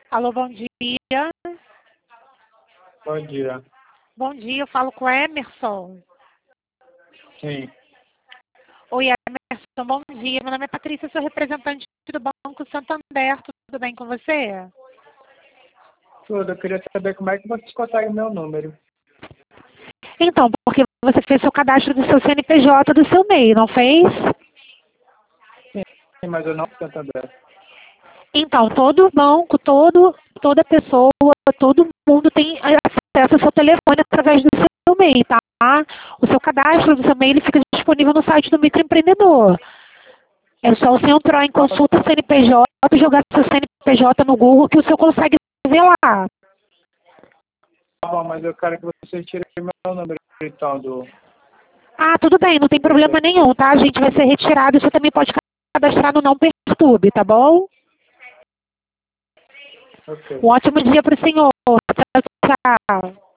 Alô, bom dia. Bom dia. Bom dia, eu falo com o Emerson. Sim. Oi, Emerson, bom dia. Meu nome é Patrícia, sou representante do Banco Santander. Tudo bem com você? Tudo, eu queria saber como é que vocês conseguem meu número. Então, porque você fez seu cadastro do seu CNPJ do seu MEI, não fez? Sim, mas eu não sou Santander. Então, todo banco, toda pessoa, todo mundo tem acesso ao seu telefone através do seu MEI, tá? O seu cadastro do seu MEI ele fica disponível no site do microempreendedor. É só você entrar em consulta CNPJ, jogar seu CNPJ no Google que o senhor consegue ver lá. Tá bom, mas eu quero que vocês tirem meu número, então, do... Ah, tudo bem, não tem problema nenhum, tá? A gente vai ser retirado, você também pode cadastrar no Não Perturbe, tá bom? Ok. Um ótimo dia para o senhor. Tchau, tchau.